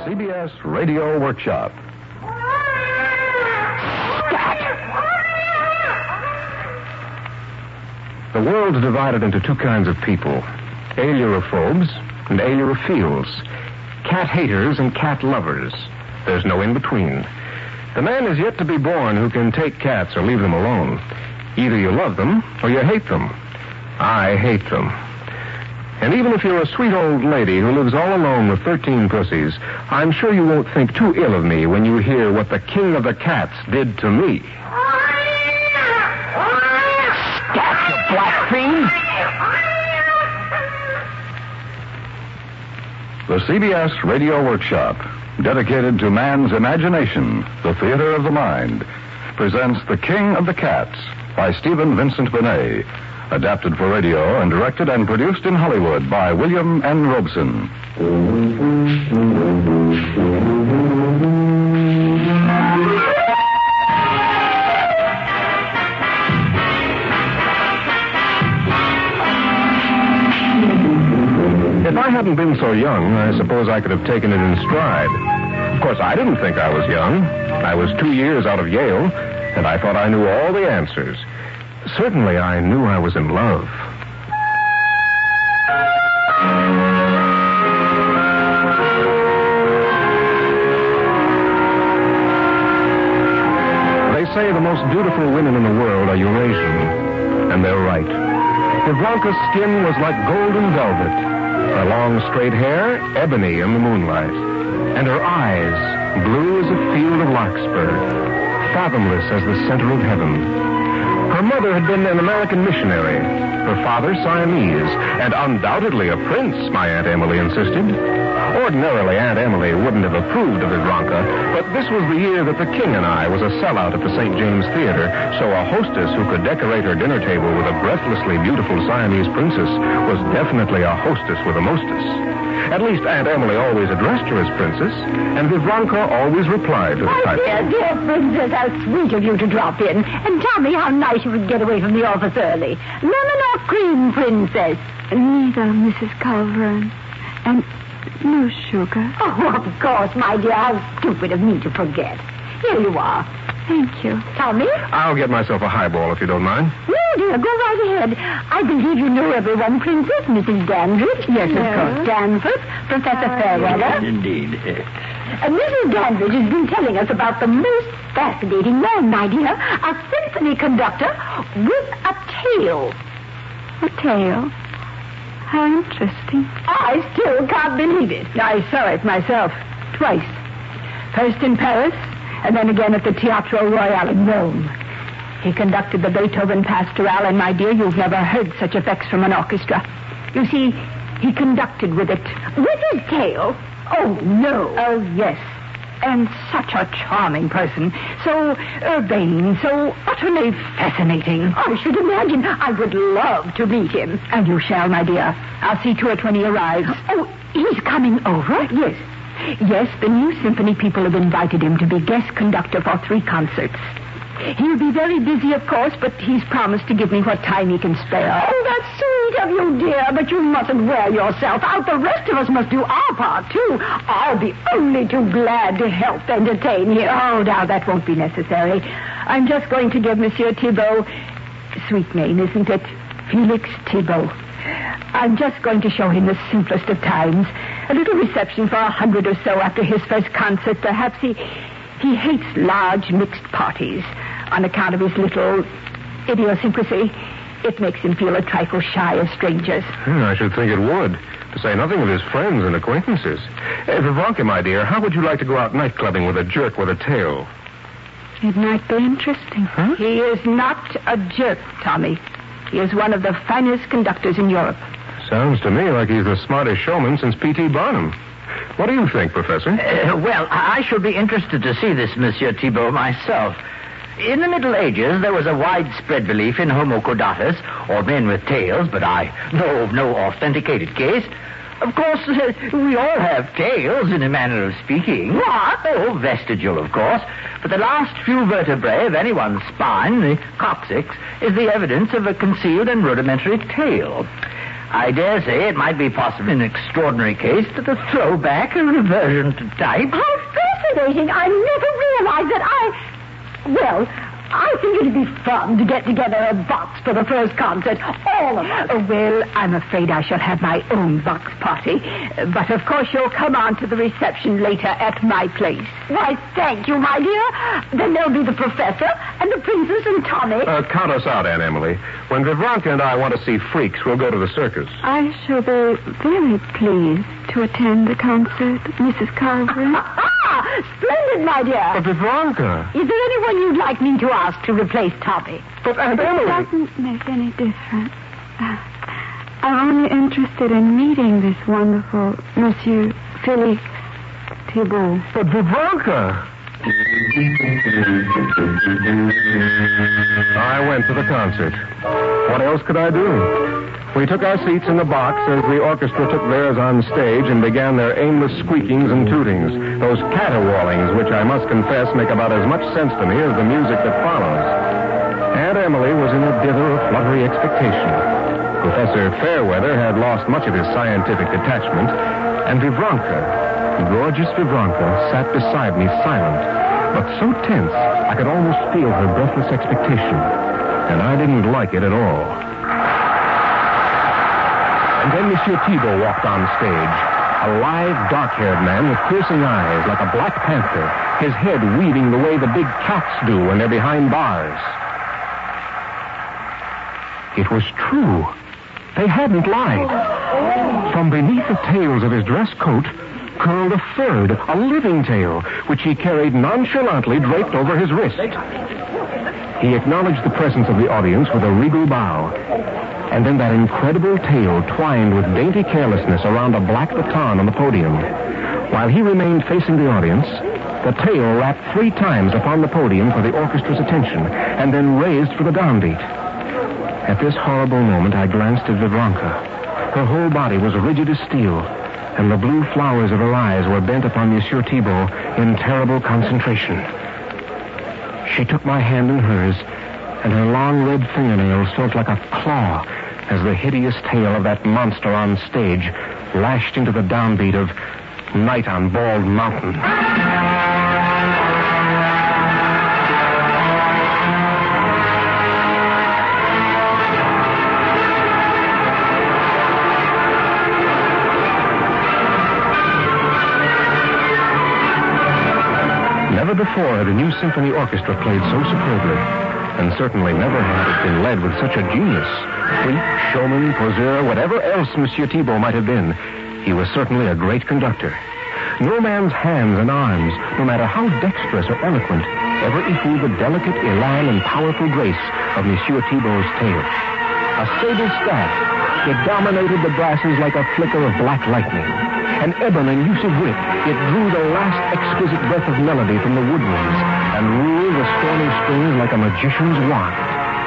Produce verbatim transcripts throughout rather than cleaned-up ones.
C B S Radio Workshop. The world's divided into two kinds of people, ailurophobes and ailurophiles, cat haters and cat lovers. There's no in-between. The man is yet to be born who can take cats or leave them alone. Either you love them or you hate them. I hate them. And even if you're a sweet old lady who lives all alone with thirteen pussies, I'm sure you won't think too ill of me when you hear what the king of the cats did to me. Scat, you black fiend! The C B S Radio Workshop, dedicated to man's imagination, the theater of the mind, presents The King of the Cats by Stephen Vincent Benet, adapted for radio and directed and produced in Hollywood by William N. Robeson. If I hadn't been so young, I suppose I could have taken it in stride. Of course, I didn't think I was young. I was two years out of Yale, and I thought I knew all the answers. Certainly, I knew I was in love. They say the most beautiful women in the world are Eurasian, and they're right. Ivranka's skin was like golden velvet, her long straight hair ebony in the moonlight, and her eyes blue as a field of larkspur, fathomless as the center of heaven. Her mother had been an American missionary, her father Siamese, and undoubtedly a prince, my Aunt Emily insisted. Ordinarily, Aunt Emily wouldn't have approved of Ivranka, but this was the year that the king and I was a sellout at the Saint James Theater, so a hostess who could decorate her dinner table with a breathlessly beautiful Siamese princess was definitely a hostess with a mostess. At least Aunt Emily always addressed her as princess, and Ivranka always replied to the Oh, title. dear, dear princess, how sweet of you to drop in. And tell me how nice you would get away from the office early. Lemon or cream, princess? Neither, Missus Culverin. And no sugar. Oh, of course, my dear. How stupid of me to forget. Here you are. Thank you. Tommy? I'll get myself a highball if you don't mind. No, dear, go right ahead. I believe you know everyone, Princess. Missus Dandridge. Yes, of Yes. course. Danforth. Professor Fairweather. Indeed. And Missus Dandridge has been telling us about the most fascinating man, my dear. A symphony conductor with a tail. A tail. How interesting. I still can't believe it. I saw it myself. Twice. First in Paris, and then again at the Teatro Royale in Rome. He conducted the Beethoven Pastoral, and my dear, you've never heard such effects from an orchestra. You see, he conducted with it. With his tail? Oh, no. Oh, yes. And such a charming person. So urbane, so utterly fascinating. I should imagine I would love to meet him. And you shall, my dear. I'll see to it when he arrives. Oh, he's coming over? Yes. Yes, the new symphony people have invited him to be guest conductor for three concerts. He'll be very busy, of course, but he's promised to give me what time he can spare. Oh, that's sweet of you, dear, but you mustn't wear yourself out. The rest of us must do our part, too. I'll be only too glad to help entertain you. Oh, now, that won't be necessary. I'm just going to give Monsieur Thibault... Sweet name, isn't it? Felix Thibault. I'm just going to show him the simplest of times. A little reception for a hundred or so after his first concert. Perhaps he... He hates large mixed parties on account of his little idiosyncrasy. It makes him feel a trifle shy of strangers. Hmm, I should think it would, to say nothing of his friends and acquaintances. Hey, Ivranka, my dear, how would you like to go out night clubbing with a jerk with a tail? It might be interesting. Huh? He is not a jerk, Tommy. He is one of the finest conductors in Europe. Sounds to me like he's the smartest showman since P T Barnum. What do you think, Professor? Uh, well, I should be interested to see this Monsieur Thibault myself. In the Middle Ages, there was a widespread belief in homo caudatus, or men with tails, but I know of no authenticated case. Of course, uh, we all have tails, in a manner of speaking. What? Oh, vestigial, of course. But the last few vertebrae of anyone's spine, the coccyx, is the evidence of a concealed and rudimentary tail. I dare say it might be possible in an extraordinary case that a throwback, a reversion to type. How fascinating. I never realized that I... Well, I think it'd be fun to get together a box for the first concert. All of us. Oh, well, I'm afraid I shall have my own box party. But, of course, you'll come on to the reception later at my place. Why, thank you, my dear. Then there'll be the professor and the princess and Tommy. Uh, count us out, Aunt Emily. When Vivranka and I want to see freaks, we'll go to the circus. I shall be very pleased to attend the concert, Missus Calvert. Splendid, my dear. But Vivranka... Is there anyone you'd like me to ask to replace Tommy? But Aunt Emily... It doesn't make any difference. Uh, I'm only interested in meeting this wonderful Monsieur Felix Thibault. But Vivranka... I went to the concert. What else could I do? We took our seats in the box as the orchestra took theirs on stage and began their aimless squeakings and tootings, those caterwaulings which I must confess make about as much sense to me as the music that follows. Aunt Emily was in a dither of fluttery expectation. Professor Fairweather had lost much of his scientific detachment, and Vivranka, gorgeous Vivranka, sat beside me silent, but so tense I could almost feel her breathless expectation, and I didn't like it at all. And then Monsieur Thibault walked on stage, a lithe, dark-haired man with piercing eyes like a black panther, his head weaving the way the big cats do when they're behind bars. It was true. They hadn't lied. From beneath the tails of his dress coat curled a third, a living tail, which he carried nonchalantly draped over his wrist. He acknowledged the presence of the audience with a regal bow. And then that incredible tail twined with dainty carelessness around a black baton on the podium. While he remained facing the audience, the tail rapped three times upon the podium for the orchestra's attention, and then raised for the downbeat. At this horrible moment, I glanced at Vivranka. Her whole body was rigid as steel, and the blue flowers of her eyes were bent upon Monsieur Thibault in terrible concentration. She took my hand in hers, and her long red fingernails felt like a claw as the hideous tail of that monster on stage lashed into the downbeat of Night on Bald Mountain. Never before had a new symphony orchestra played so superbly. And certainly never had it been led with such a genius. Freak, showman, poseur, whatever else Monsieur Thibault might have been, he was certainly a great conductor. No man's hands and arms, no matter how dexterous or eloquent, ever equaled the delicate elan and powerful grace of Monsieur Thibault's tail. A sable staff, it dominated the brasses like a flicker of black lightning. An ebon and use of wit, it drew the last exquisite breath of melody from the woodwinds and ruled the stormy strings like a magician's wand.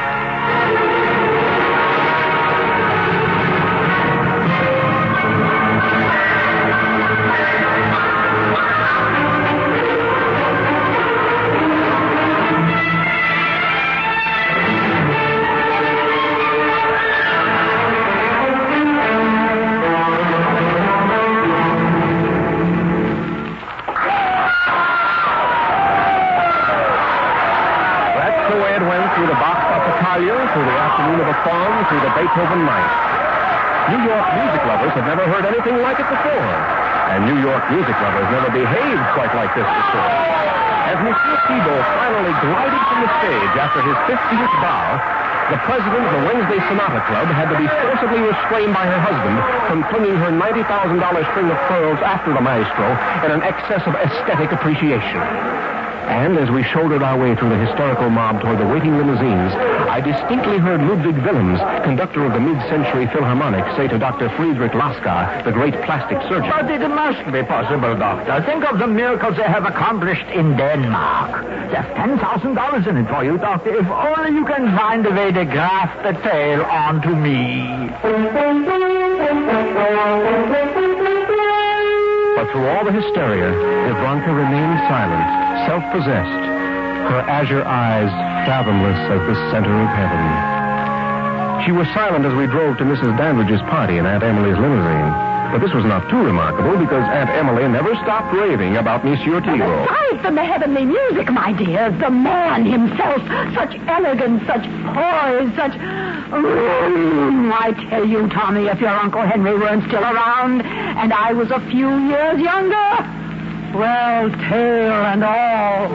Through the afternoon of a faun, through the Beethoven night. New York music lovers have never heard anything like it before. And New York music lovers never behaved quite like this before. As Monsieur Thibault finally glided from the stage after his fiftieth bow, the president of the Wednesday Sonata Club had to be forcibly restrained by her husband from flinging her ninety thousand dollars string of pearls after the maestro in an excess of aesthetic appreciation. And as we shouldered our way through the hysterical mob toward the waiting limousines, I distinctly heard Ludwig Willems, conductor of the mid-century Philharmonic, say to Doctor Friedrich Lasker, the great plastic surgeon. But it must be possible, Doctor. Think of the miracles they have accomplished in Denmark. There's ten thousand dollars in it for you, Doctor, if only you can find a way to graft the tail onto me. But through all the hysteria, Vivranka remained silent, self-possessed, her azure eyes fathomless as the center of heaven. She was silent as we drove to Missus Dandridge's party in Aunt Emily's limousine. But this was not too remarkable because Aunt Emily never stopped raving about Monsieur Thibault. Aside from the heavenly music, my dear, the man himself, such elegance, such poise, such... Mm, I tell you, Tommy, if your Uncle Henry weren't still around and I was a few years younger, well, tail and all...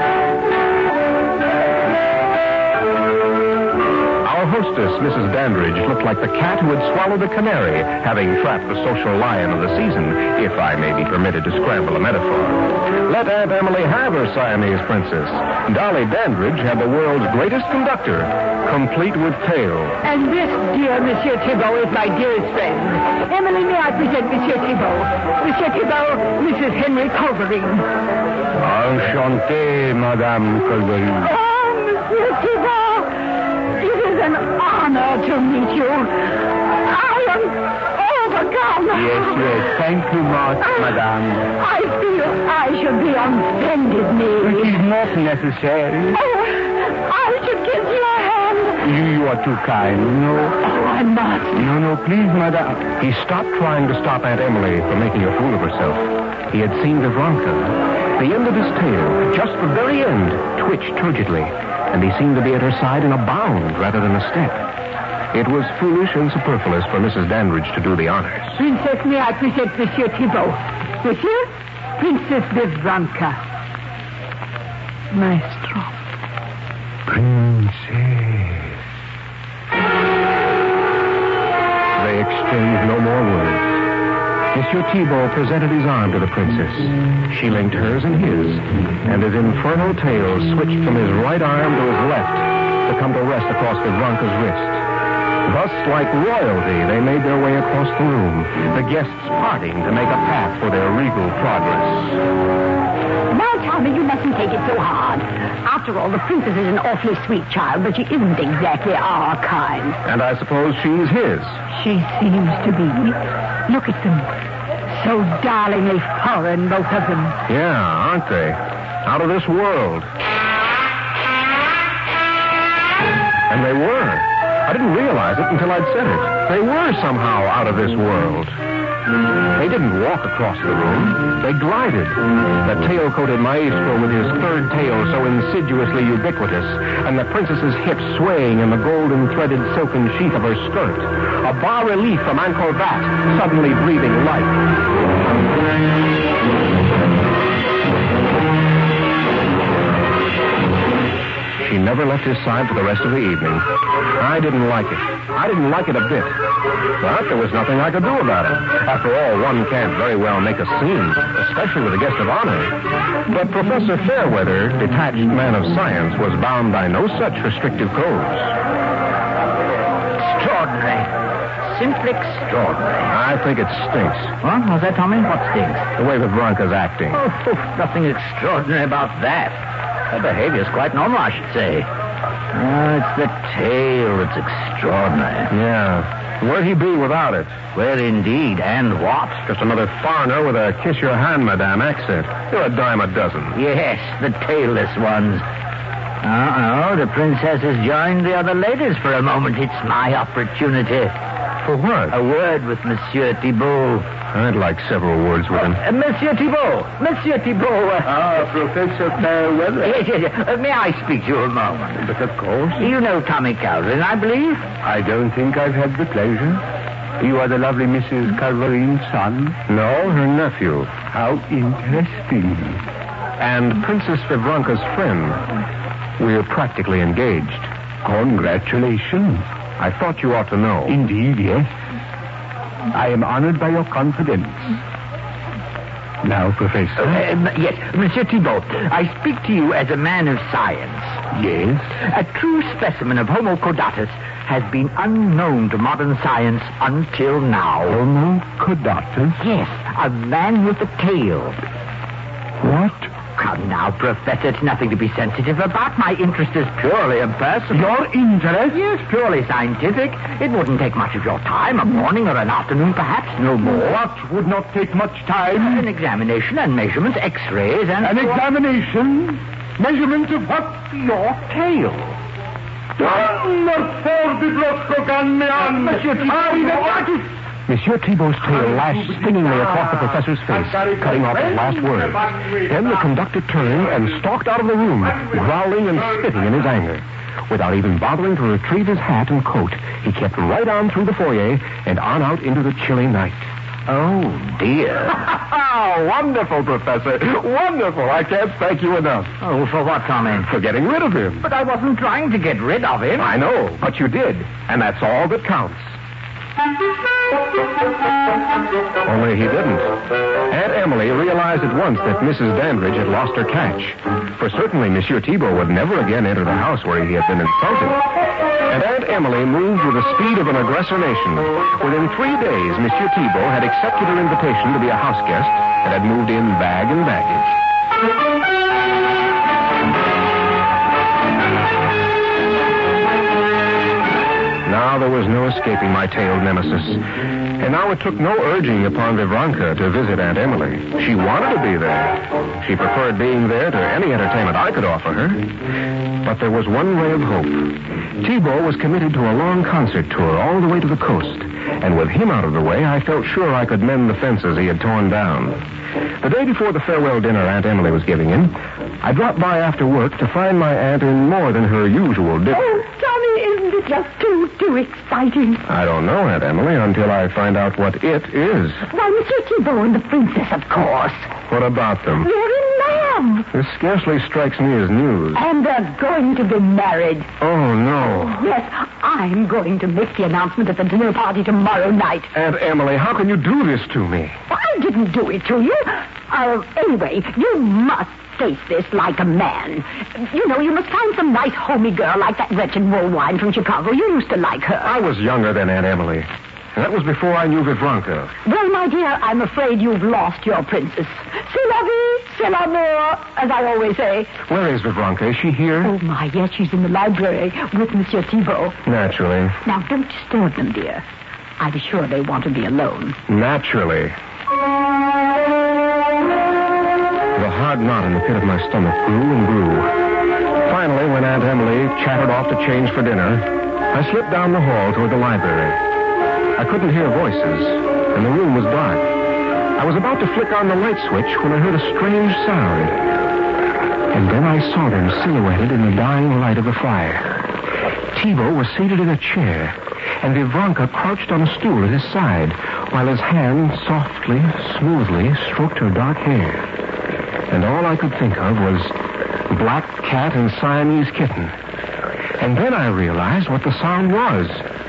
Our hostess, Missus Dandridge, looked like the cat who had swallowed a canary, having trapped the social lion of the season, if I may be permitted to scramble a metaphor. Let Aunt Emily have her Siamese princess. Dolly Dandridge had the world's greatest conductor, complete with tail. And this, dear Monsieur Thibault, is my dearest friend. Emily, may I present Monsieur Thibault? Monsieur Thibault, Missus Henry Culverine. Enchanté, Madame Culverine. Oh, Monsieur Thibault! It is an honor to meet you. I am overcome. Yes, yes. Thank you much, Madame. I feel I should be on bended knee. It is not necessary. Oh, I should kiss your hand. You, you are too kind. No. Oh, I must. No, no, please, Madame. He stopped trying to stop Aunt Emily from making a fool of herself. He had seen Vivronka. The end of his tail, just the very end, twitched turgidly. And he seemed to be at her side in a bound rather than a step. It was foolish and superfluous for Missus Dandridge to do the honors. Princess, may I present Monsieur Thibault? Monsieur, Princess Vivronka. Maestro. Princess. They exchanged no more words. Monsieur Thibault presented his arm to the princess. She linked hers in his, and his infernal tail switched from his right arm to his left to come to rest across Vivronka's wrist. Thus, like royalty, they made their way across the room, the guests parting to make a path for their regal progress. Now, Tommy, you mustn't take it so hard. After all, the princess is an awfully sweet child, but she isn't exactly our kind. And I suppose she's his. She seems to be. Look at them. So darlingly foreign, both of them. Yeah, aren't they? Out of this world. And they were. I didn't realize it until I'd said it. They were somehow out of this world. They didn't walk across the room. They glided. The tail-coated maestro with his third tail so insidiously ubiquitous, and the princess's hips swaying in the golden-threaded silken sheath of her skirt. A bas-relief from Angkor Wat, suddenly breathing life. She never left his side for the rest of the evening. I didn't like it. I didn't like it a bit. But there was nothing I could do about it. After all, one can't very well make a scene, especially with a guest of honor. But Professor Fairweather, detached man of science, was bound by no such restrictive codes. Extraordinary. Simply extraordinary. I think it stinks. What? How's that, Tommy? What stinks? The way Vivronka's acting. Oh, nothing extraordinary about that. Her behavior's quite normal, I should say. Oh, it's the tail that's extraordinary. Yeah. Where'd he be without it? Where indeed, and what? Just another foreigner with a kiss your hand, madame accent. You're a dime a dozen. Yes, the tailless ones. Uh-oh, the princess has joined the other ladies for a moment. It's my opportunity. For what? A word with Monsieur Thibault. I'd like several words with him. Uh, Monsieur Thibault. Monsieur Thibault. Uh, ah, Professor Fairweather. Yes, yes, yes. Uh, may I speak to you a moment? But of course. You know Tommy Calvin, I believe? I don't think I've had the pleasure. You are the lovely Missus Culverine's son? No, her nephew. How interesting. And Princess Vivronka's friend. We're practically engaged. Congratulations. I thought you ought to know. Indeed, yes. I am honored by your confidence. Now, Professor. Uh, yes, Monsieur Thibault, I speak to you as a man of science. Yes? A true specimen of Homo caudatus has been unknown to modern science until now. Homo caudatus? Yes, a man with a tail. What? Come now, Professor, it's nothing to be sensitive about. My interest is purely impersonal. Your interest? Yes, purely scientific. It wouldn't take much of your time, a morning or an afternoon, perhaps, no more. What would not take much time? An examination and measurements, x-rays, and... An examination? Measurements of what? Your tail. Monsieur Thibault's tail lashed stingingly across the professor's face, cutting off his last word. Then the conductor turned and stalked out of the room, growling and spitting in his anger. Without even bothering to retrieve his hat and coat, he kept right on through the foyer and on out into the chilly night. Oh, dear. Oh, wonderful, Professor. Wonderful. I can't thank you enough. Oh, for what, Tommy? For getting rid of him. But I wasn't trying to get rid of him. I know, but you did. And that's all that counts. Only he didn't. Aunt Emily realized at once that Missus Dandridge had lost her catch. For certainly Monsieur Thibault would never again enter the house where he had been insulted. And Aunt Emily moved with the speed of an aggressor nation. Within three days, Monsieur Thibault had accepted her invitation to be a house guest and had moved in bag and baggage. Now there was no escaping my tailed nemesis. And now it took no urging upon Vivranka to visit Aunt Emily. She wanted to be there. She preferred being there to any entertainment I could offer her. But there was one ray of hope. Thibault was committed to a long concert tour all the way to the coast. And with him out of the way, I felt sure I could mend the fences he had torn down. The day before the farewell dinner Aunt Emily was giving him, I dropped by after work to find my aunt in more than her usual dip. Oh, Tommy, isn't it just too, too exciting? I don't know, Aunt Emily, until I find out what it is. Why, Monsieur Thibault and the princess, of course. What about them? They're in love. This scarcely strikes me as news. And they're going to be married. Oh, no. Yes, I'm going to make the announcement at the dinner party tomorrow night. Aunt Emily, how can you do this to me? I didn't do it to you. Uh, anyway, you must face this like a man. You know, you must find some nice homey girl like that wretched Woolwine from Chicago. You used to like her. I was younger than Aunt Emily. And that was before I knew Vivranka. Well, my dear, I'm afraid you've lost your princess. C'est la vie, c'est l'amour, as I always say. Where is Vivranka? Is she here? Oh, my, yes, she's in the library with Monsieur Thibault. Naturally. Now, don't disturb them, dear. I'm sure they want to be alone. Naturally. The hard knot in the pit of my stomach grew and grew. Finally, when Aunt Emily chattered off to change for dinner, I slipped down the hall toward the library. I couldn't hear voices, and the room was dark. I was about to flick on the light switch when I heard a strange sound. And then I saw them silhouetted in the dying light of the fire. Thibault was seated in a chair, and Vivranka crouched on a stool at his side, while his hand softly, smoothly stroked her dark hair. And all I could think of was black cat and Siamese kitten. And then I realized what the sound was.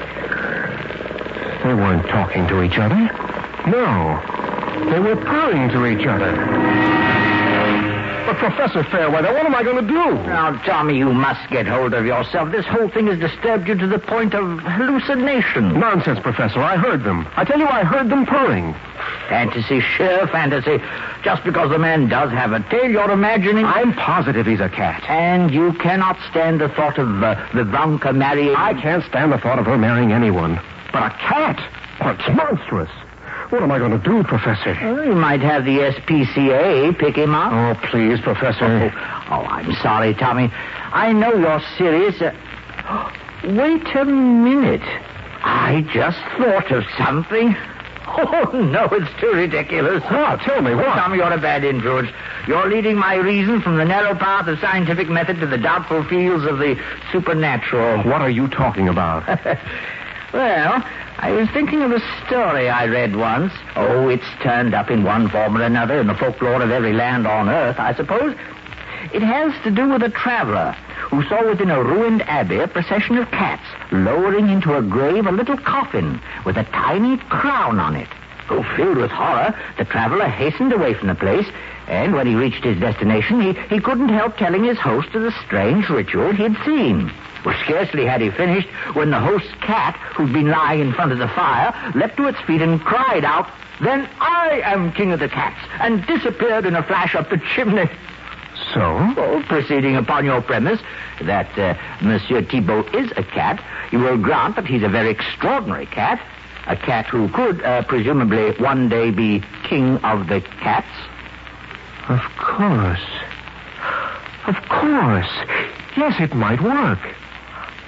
They weren't talking to each other. No, they were purring to each other. But Professor Fairweather, what am I going to do? Now, Tommy, you must get hold of yourself. This whole thing has disturbed you to the point of hallucination. Nonsense, Professor. I heard them. I tell you, I heard them purring. Fantasy, sheer fantasy. Just because the man does have a tail, you're imagining... I'm positive he's a cat. And you cannot stand the thought of uh, Vivranka marrying... I can't stand the thought of her marrying anyone. But a cat? What's monstrous? What am I going to do, Professor? Well, you might have the S P C A pick him up. Oh, please, Professor. Oh, oh I'm sorry, Tommy. I know you're serious. Uh, wait a minute. I just thought of something. Oh, no, it's too ridiculous. Oh, tell me what? Tommy, you're a bad influence. You're leading my reason from the narrow path of scientific method to the doubtful fields of the supernatural. What are you talking about? Well, I was thinking of a story I read once. Oh, it's turned up in one form or another in the folklore of every land on earth, I suppose. It has to do with a traveler who saw within a ruined abbey a procession of cats lowering into a grave a little coffin with a tiny crown on it. Oh, filled with horror, the traveler hastened away from the place, and when he reached his destination, he, he couldn't help telling his host of the strange ritual he'd seen. Well, scarcely had he finished when the host's cat, who'd been lying in front of the fire, leapt to its feet and cried out, "Then I am king of the cats," and disappeared in a flash up the chimney. So? Well, proceeding upon your premise that uh, Monsieur Thibault is a cat, you will grant that he's a very extraordinary cat, a cat who could, uh, presumably, one day be king of the cats. Of course. Of course. Yes, it might work.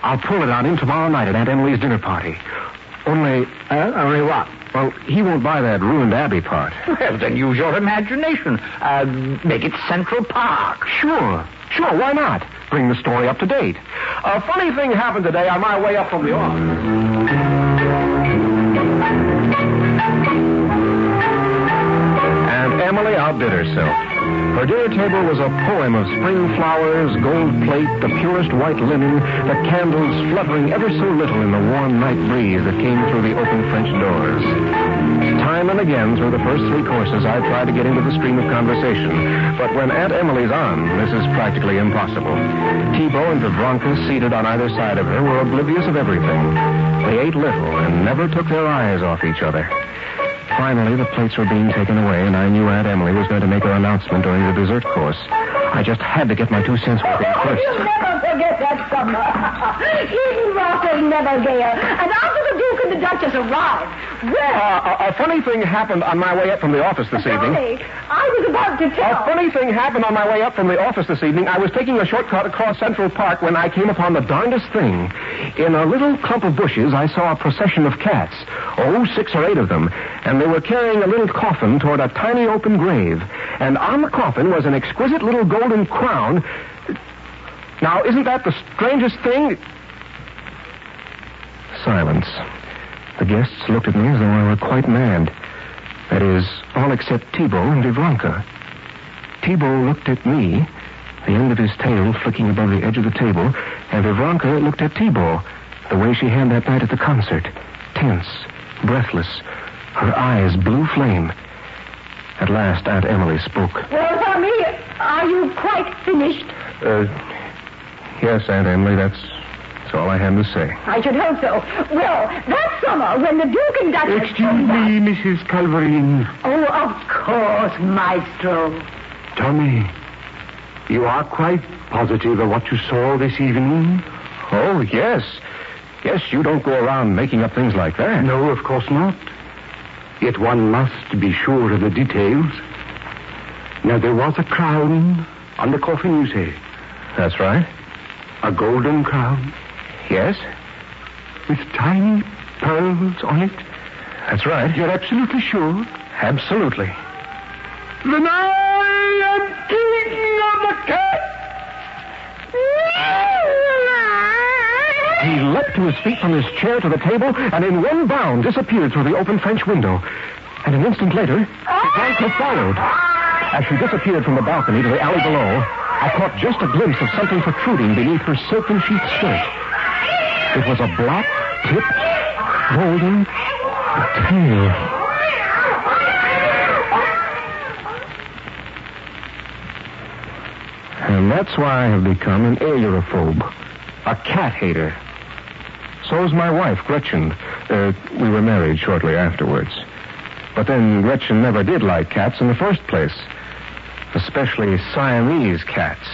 I'll pull it on him tomorrow night at Aunt Emily's dinner party. Only... Uh, only what? Well, he won't buy that ruined Abbey part. Well, then use your imagination. Uh, make it Central Park. Sure. Sure, why not? Bring the story up to date. A funny thing happened today on my way up from the office. And Emily outdid herself. Her dinner table was a poem of spring flowers, gold plate, the purest white linen, the candles fluttering ever so little in the warm night breeze that came through the open French doors. Time and again through the first three courses, I tried to get into the stream of conversation. But when Aunt Emily's on, this is practically impossible. Thibault and Vivronka, seated on either side of her, were oblivious of everything. They ate little and never took their eyes off each other. Finally, the plates were being taken away, and I knew Aunt Emily was going to make her announcement during the dessert course. I just had to get my two cents worth in first. You'll never forget that summer. Eden Ross was never there. And after the Duke and the Duchess arrived, well... Uh, a, a funny thing happened on my way up from the office this evening. Funny? I was about to tell. A funny thing happened on my way up from the office this evening. I was taking a shortcut across Central Park when I came upon the darndest thing. In a little clump of bushes, I saw a procession of cats. Oh, six or eight of them. And they were carrying a little coffin toward a tiny open grave. And on the coffin was an exquisite little golden crown. Now, isn't that the strangest thing? Silence. The guests looked at me as though I were quite mad. That is, all except Thibault and Vivronka. Thibault looked at me, the end of his tail flicking above the edge of the table, and Vivronka looked at Thibault, the way she had that night at the concert. Tense, breathless, her eyes blue flame. At last, Aunt Emily spoke. Well, Tommy, are you quite finished? Uh, yes, Aunt Emily, that's, that's all I had to say. I should hope so. Well, that summer, when the Duke and Duchess... Excuse me, Missus Culverine. Oh, of course, Maestro. Tommy, you are quite positive of what you saw this evening? Oh, yes. Yes, you don't go around making up things like that. No, of course not. Yet one must be sure of the details. Now, there was a crown on the coffin, you say? That's right. A golden crown? Yes. With tiny pearls on it? That's right. You're absolutely sure? Absolutely. Then I am king of the cats! He leapt to his feet from his chair to the table and in one bound disappeared through the open French window. And an instant later, Vivronka followed. As she disappeared from the balcony to the alley below, I caught just a glimpse of something protruding beneath her silken sheath skirt. It was a black, tipped, golden tail. And that's why I have become an aerophobe, a cat hater. So's my wife, Gretchen. Uh, we were married shortly afterwards. But then Gretchen never did like cats in the first place. Especially Siamese cats.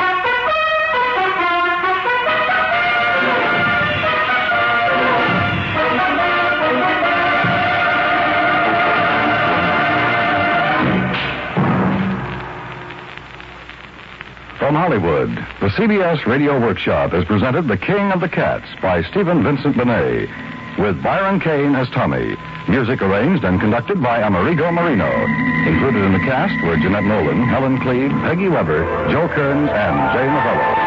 From Hollywood, the C B S Radio Workshop has presented The King of the Cats by Stephen Vincent Benet, with Byron Kane as Tommy. Music arranged and conducted by Amerigo Marino. Included in the cast were Jeanette Nolan, Helen Cleve, Peggy Weber, Joe Kearns, and Jay Novello.